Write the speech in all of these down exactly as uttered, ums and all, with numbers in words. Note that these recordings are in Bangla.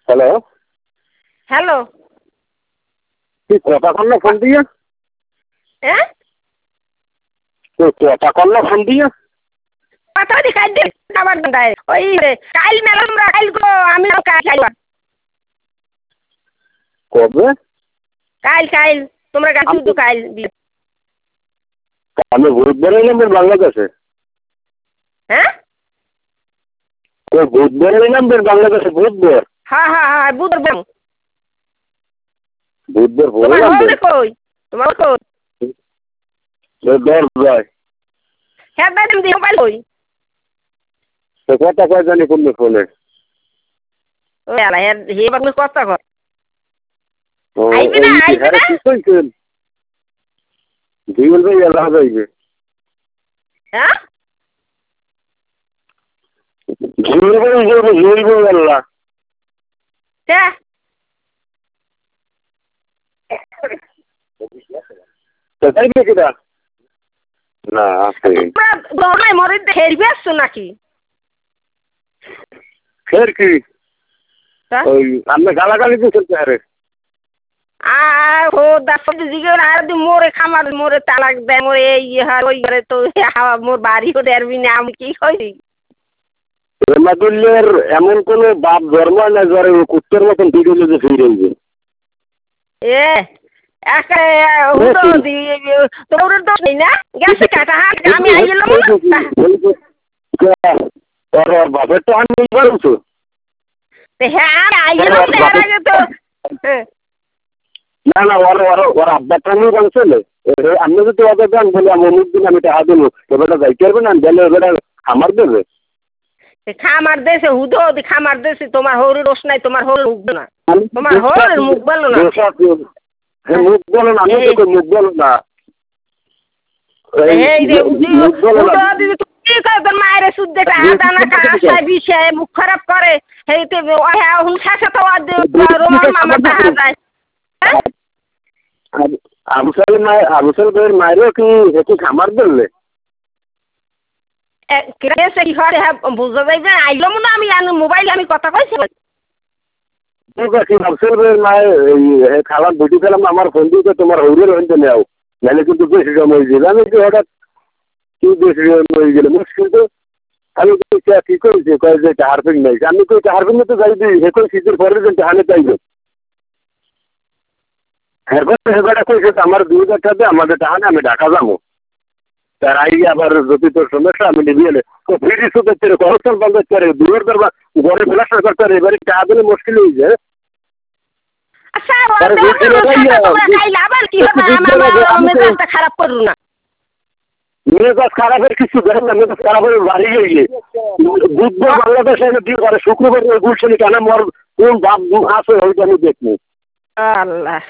হ্যালো। হ্যালো। তুই কথা কর না ফোন দিয়ে। হ্যাঁ? তুই কথা কর না ফোন দিয়ে। কথা দি কাই দে আবার দাঁড়ায় ওই কাইল মেলাম রা কাইল গো আমি কাইল আইবা কবে? কাইল কাইল তোমরা গাছি তো কাইল আমি বুধবার এলাম বাংলাদেশে। হ্যাঁ? ওই বুধবার এলাম বাংলাদেশে বুধবার। হ্যাঁ হ্যাঁ হ্যাঁ বুধবার বুধবার তোমার বললাম হলে কই তোমার কই দশ যায়। হ্যাঁ দাদা দি মোবাইল কই তো কথা কয় জানি কোন ফোনে। ওই আলা হে হে বাগু কথা কর ও আইবি না এই আইবি হারে না কি কইছেন? জীবন ভাই এলা যাইবে। হ্যাঁ? জীবন ভাই যাইবে জীবন ভাই এলা। কে? তো যাইবে কিনা? না আছে। তোমরা দোলাই মরে হেরবে আসছো নাকি? ফের কি? তা ওই আপনি গালাগালি দিচ্ছেন হারে। আ হো দাসব দিগে আর দি মোরে খামার মোরে তালাক দে মোরে এই হার ওই করে তো হাওয়া মোর বাড়ি হতে আরবি না আমি কি কই রমাদুল্লের এমন কোন বাপ জন্ম না জ্বরে কুত্তের মতন ভিডিও যে ফিরে যাবে। এ একে হুদো দি তোর তো নেই না গেছে কাটা হাত আমি আইলাম ওর বাপের তো আমি বলছো। হ্যাঁ আর আইলাম না এর আগে তো না না ওর ওর ওর আব্বাটা আমি বলছিল আপনি যদি ওদের দেন বলে আমি অমুক দিন আমি টাকা দেবো এবারটা যাইতে পারবে না গেলে এবারে আমার দেবে। খামার দেশে হুদো দি খামার দেশে তোমার হরু রোশ নাই তোমার হরু মুখ না তোমার হরু মুখ বলো না মুখ বলো না আমি তো মুখ বলো না এই রে হুদো দিদি কি কয় তোর মায়ের সুদ্ধে দানা কাশায় বিষে মুখ খারাপ করে হেইতে হুন শাসা তো রোমান মামা দেখা যায় আবুসাল মায়ের আবুসাল ভাইয়ের মায়েরও কি একটু খামার ধরলে কেসে কি হয় বুঝতে যাইবে আইলাম না আমি জানি মোবাইলে আমি কথা কইছি আবুসাল ভাইয়ের মায়ের খাবার বুঝি পেলাম আমার ফোন দিয়ে তোমার হৌরের হইতে নেও নাহলে কিন্তু বেশি সময় যাবে আমি কি হঠাৎ কি বেশি হয়ে গেলে মুশকিল তো আমি কি করেছি কয়ে যে টাহার ফিং নাই আমি কই টাহার ফিং তো যাই দিই এখন শীতের পরে যে টাহানে চাইবে হেরবার হেরবাটা কইছে আমার দুই হাজার টাকা দিয়ে আমাদের টাহানে আমি ঢাকা যাবো তার আগে আবার যদি তোর সমস্যা আমি নিবি এলে তো ফিরি সুদের তেরে খরচল বন্ধ করে দূরের দরবার ঘরে ফেলাস করতে পারে এবারে টাকা দিলে মুশকিল হয়ে যায়। খারাপ করু না মেজাজ খারাপের কিছু দেখেন না মেজাজ খারাপের বাড়ি গিয়ে বুধবার বাংলাদেশে দিয়ে করে শুক্রবার গুলশানি কেন মর কোন বাপ আছে ওইটা আমি দেখনি আল্লাহ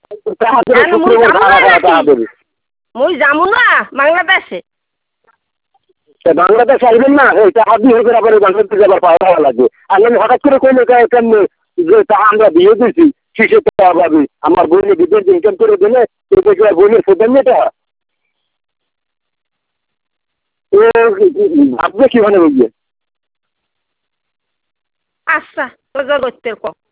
শুক্রবার মুই যামু না বাংলাদেশে বাংলাদেশ আসবেন না এই টাকা দিয়ে হয়ে আবার বাংলাদেশে যাবার পাওয়া লাগবে আর আমি হঠাৎ করে কোন কেমন যে টাকা আমরা দিয়ে দিয়েছি শিশু পাবি আমার বোনের বিদেশ ইনকাম করে দিলে বোনের সেটা নিয়ে টাকা ভাববে কি মানে বুঝবে আচ্ছা তোর করতে